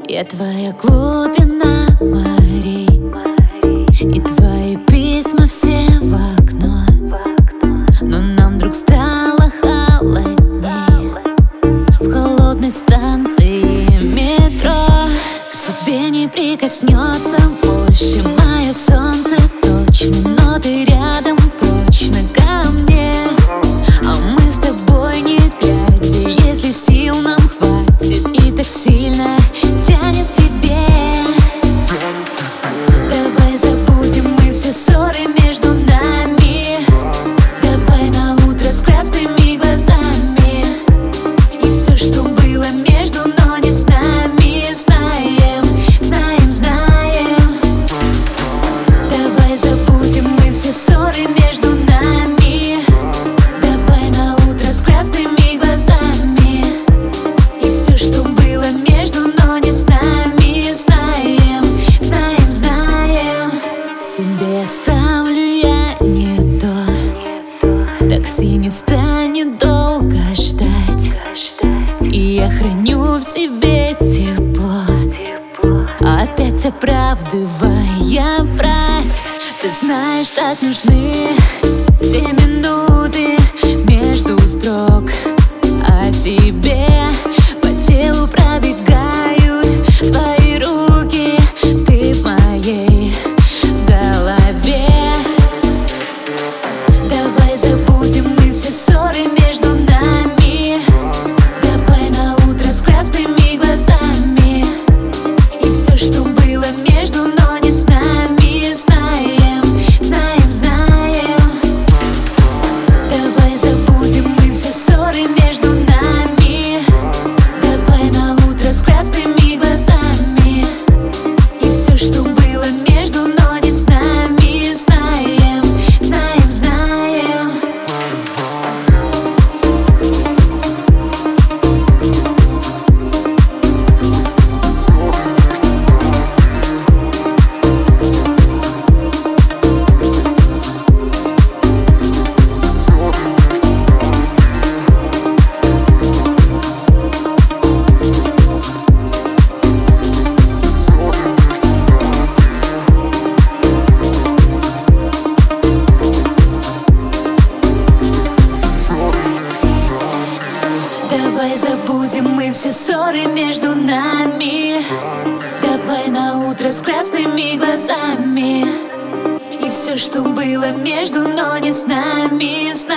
Я твоя глубина морей, и твои письма все в окно. Но нам вдруг стало холодней в холодной станции метро. К тебе не прикоснется больше мое солнце точно, но ты рядом точно ко мне. А мы с тобой не глядя, если сил нам хватит и так сильно тянет к тебе. Давай забудем мы все ссоры между нами. Давай на утро с красными глазами. И все, что было между, но не с нами, знаем, знаем, знаем. Давай забудем мы все ссоры между нами. Давай на утро с красными глазами. И все, что было между, но не с нами, знаем, знаем, знаем. Себе ставлю я не то, такси не станет долго ждать, и я храню в себе тепло, опять оправдывая врать. Ты знаешь, так нужны те минуты между строк, а тебе по телу пробегают твои руки, ты в моей голове. Давай забудем мы все ссоры между нами. Давай на утро с красными глазами. И все, что было между, но не с нами, знаем, знаем, знаем. Давай забудем мы все ссоры между нами. Давай на утро с красными глазами. И все, что было между, но не с нами, знаем, знаем, знаем. Давай забудем мы все ссоры между нами. Давай на утро с красными глазами. И все, что было между, но не с нами,